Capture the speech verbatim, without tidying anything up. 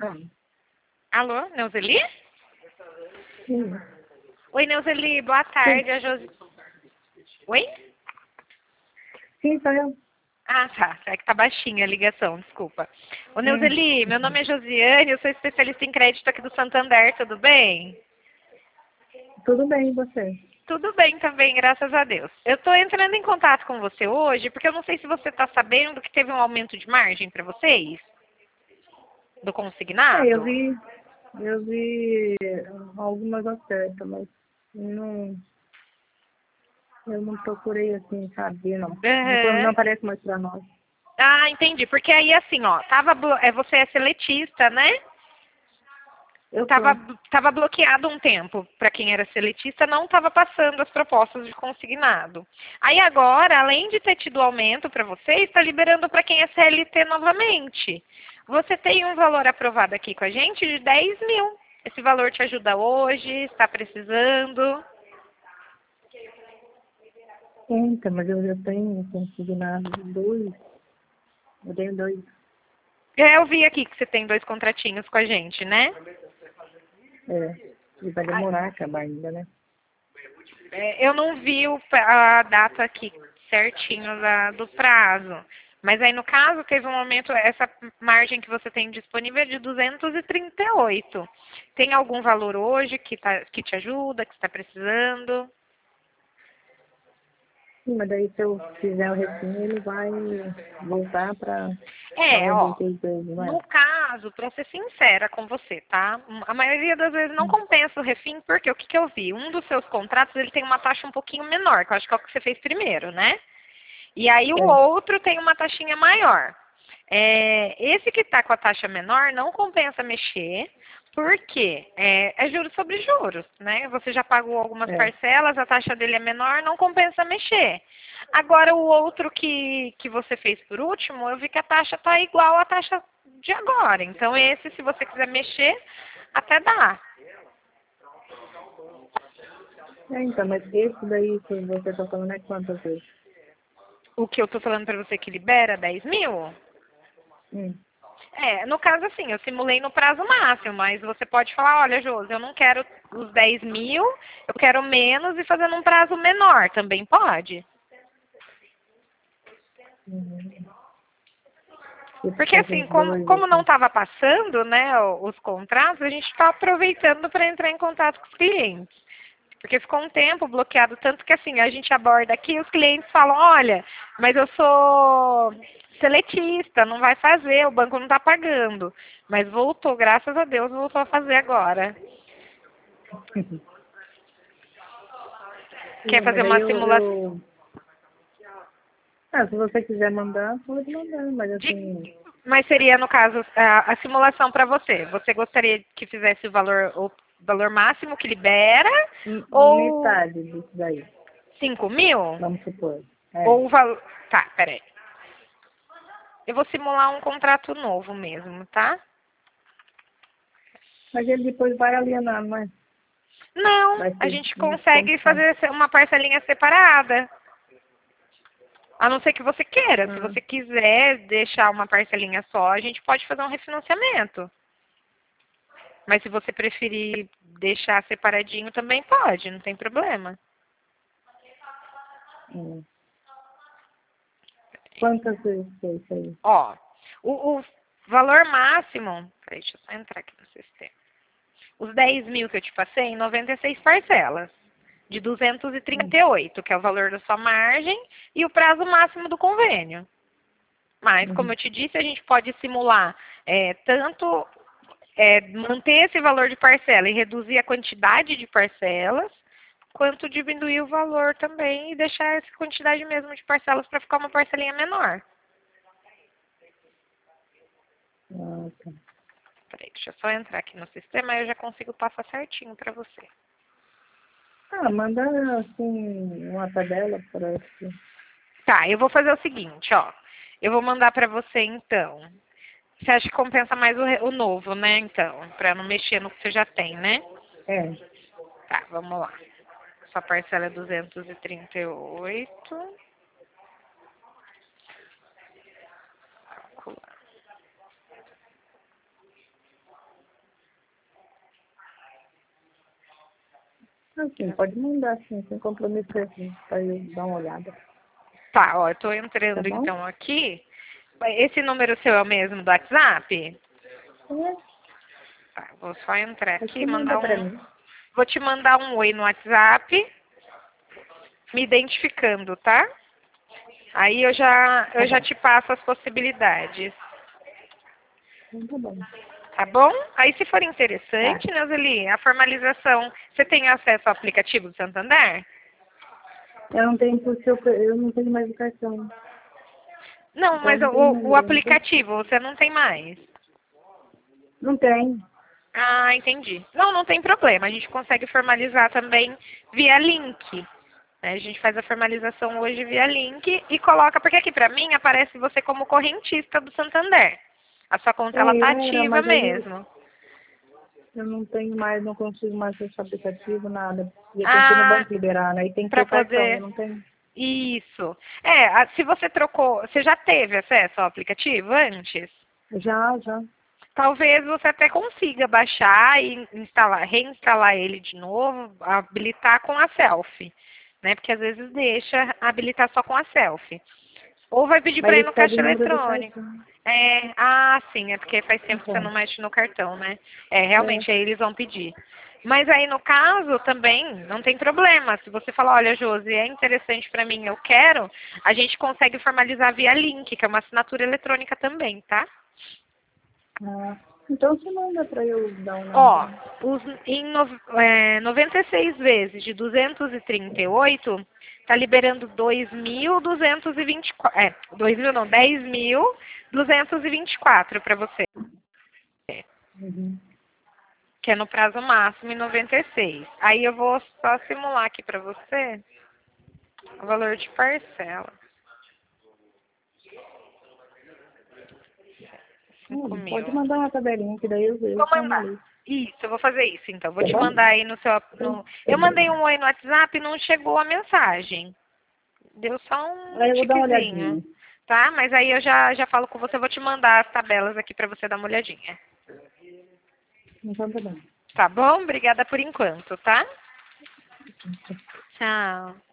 falando? Alô, Neuzeli? Sim. Oi, Neuzeli, boa tarde. A Josi... Oi? Sim, sou eu. Ah, tá. É que tá baixinha a ligação, desculpa. Ô, Hum. Neuzeli, meu nome é Josiane, eu sou especialista em crédito aqui do Santander, tudo bem? Tudo bem, e você? Tudo bem também, graças a Deus. Eu estou entrando em contato com você hoje, porque eu não sei se você está sabendo que teve um aumento de margem para vocês, do É, eu consignado. vi, eu vi algumas ofertas, mas não, eu não procurei assim saber, não. Não, tô- não Aham. aparece mais pra nós. Ah, entendi. Porque aí, assim, ó, tava, blo- é, você é seletista, né? Eu Tava, sou. tava bloqueado um tempo para quem era seletista, não estava passando as propostas de consignado. Aí agora, além de ter tido aumento para você, está liberando para quem é C L T novamente. Você tem um valor aprovado aqui com a gente de dez mil. Esse valor te ajuda hoje, está precisando. Eita, mas eu já tenho consignado dois. Eu tenho dois. É, eu vi aqui que você tem dois contratinhos com a gente, né? É, e vai demorar a acabar ainda, né? É, eu não vi o pra- a data aqui certinho da- do prazo. Mas aí, no caso, teve um aumento, essa margem que você tem disponível é de duzentos e trinta e oito. Tem algum valor hoje que, tá, que te ajuda, que você está precisando? Sim, mas daí se eu fizer o refim, ele vai voltar para É, ó, noventa e dois, não é? no caso, para ser sincera com você, tá? A maioria das vezes não compensa o refim, porque o que, que eu vi? Um dos seus contratos, ele tem uma taxa um pouquinho menor, que eu acho que é o que você fez primeiro, né? E aí o É. outro tem uma taxinha maior. É, esse que está com a taxa menor não compensa mexer, porque é, é juros sobre juros, né? Você já pagou algumas É. parcelas, a taxa dele é menor, não compensa mexer. Agora o outro que, que você fez por último, eu vi que a taxa está igual à taxa de agora. Então esse, se você quiser mexer, até dá. É, então, mas esse daí que você está falando é quantas vezes? O que eu estou falando para você que libera dez mil? Hum. É, no caso assim, eu simulei no prazo máximo, mas você pode falar, olha, Josi, eu não quero os dez mil, eu quero menos e fazer num prazo menor, também pode. Uhum. Porque Esse assim, uns como, dois, como não assim. estava passando, né, o- os contratos, a gente está aproveitando para entrar em contato com os clientes. Porque ficou um tempo bloqueado, tanto que assim, a gente aborda aqui, os clientes falam, olha, mas eu sou seletista, não vai fazer, o banco não está pagando. Mas voltou, graças a Deus, voltou a fazer agora. Quer Sim, fazer mas aí uma eu, simulação? eu... Ah, se você quiser mandar, pode mandar, mas assim, Mas seria, no caso, a, a simulação para você. Você gostaria que fizesse o valor, o valor máximo que libera? m- Ou metade disso daí, cinco mil? vamos supor. É. Ou o valor... Tá, peraí. Eu vou simular um contrato novo mesmo, tá? Mas ele depois vai alienar, não é? Não, Vai a ter gente uma consegue condição. fazer uma parcelinha separada. A não ser que você queira. Se Ah, você quiser deixar uma parcelinha só, a gente pode fazer um refinanciamento. Mas se você preferir deixar separadinho, também pode, não tem problema. hum. Quantas vezes foi isso aí? Ó, o, o valor máximo... Peraí, deixa eu só entrar aqui no sistema. Os dez mil que eu te passei em noventa e seis parcelas. De duzentos e trinta Hum. e oito, que é o valor da sua margem, e o prazo máximo do convênio. Mas, como Uhum. eu te disse, a gente pode simular é, tanto é, manter esse valor de parcela e reduzir a quantidade de parcelas, quanto diminuir o valor também e deixar essa quantidade mesmo de parcelas para ficar uma parcelinha menor. Ah, tá. Peraí, deixa eu só entrar aqui no sistema e eu já consigo passar certinho para você. Ah, manda assim uma tabela para esse. Tá, eu vou fazer o seguinte, ó. Eu vou mandar para você então. Você acha que compensa mais o, re- o novo, né, então? Para não mexer no que você já tem, né? É, Tá, vamos lá. Sua parcela é duzentos e trinta e oito. Calcular. Assim, pode mandar, assim, sem compromisso assim, pra eu dar uma olhada. Tá, ó, eu tô entrando Tá bom? então aqui. Esse número seu é o mesmo do WhatsApp? É, Tá, vou só entrar aí aqui você e manda mandar pra um. mim. Vou te mandar um oi no WhatsApp, me identificando, tá? Aí eu já, Tá eu já bom. te passo as possibilidades. Então tá bom. Tá bom? Aí se for Tá. interessante, Neuzeli, a formalização. Você tem acesso ao aplicativo do Santander? Eu não tenho, porque eu, eu não tenho mais o cartão. Não, Então mas não tem o, o número, não tem? aplicativo você não tem mais. Não tem. Ah, entendi. Não, não tem problema. A gente consegue formalizar também via link. Né? A gente faz a formalização hoje via link e coloca, porque aqui pra mim aparece você como correntista do Santander. A sua conta ela É, tá eu era, ativa mas aí eu, mesmo. eu não tenho mais, não consigo mais acessar aplicativo, nada. E tem que ir no Ah, banco liberar, né? E tem que ter para o cartão, eu poder. não tenho. Isso. É, a- se você trocou, você já teve acesso ao aplicativo antes? Já, já. Talvez você até consiga baixar e instalar, reinstalar ele de novo, habilitar com a selfie, né? Porque às vezes deixa habilitar só com a selfie. Ou vai pedir Mas para ir eles no pedem caixa o número do eletrônico. cartão. É, ah, sim, é porque faz tempo que você não Então, mexe no cartão, né? É, é. realmente aí eles vão pedir. Mas aí no caso também não tem problema. Se você falar, olha, Josi, é interessante para mim, eu quero, a gente consegue formalizar via link, que é uma assinatura eletrônica também, tá? Ah, então você manda pra eu dar uma Ó, olhada. os, em no, é, noventa e seis vezes de duzentos e trinta e oito, tá liberando dois mil duzentos e vinte e quatro, é, dois mil não, dez mil duzentos e vinte e quatro para você, Uhum. que é no prazo máximo em noventa e seis. Aí eu vou só simular aqui para você o valor de parcela, cinco Hum, mil. pode mandar uma tabelinha que daí eu vejo, Vou mandar. formalista. Isso, eu vou fazer isso então. Vou Tá te bom? mandar aí no seu. No, eu mandei um oi no WhatsApp e não chegou a mensagem. Deu só um Aí eu vou dar uma tiquezinho, olhadinha. tá? Mas aí eu já, já falo com você, eu vou te mandar as tabelas aqui para você dar uma olhadinha. Então tá bom. Tá bom? Obrigada por enquanto, tá? Tchau.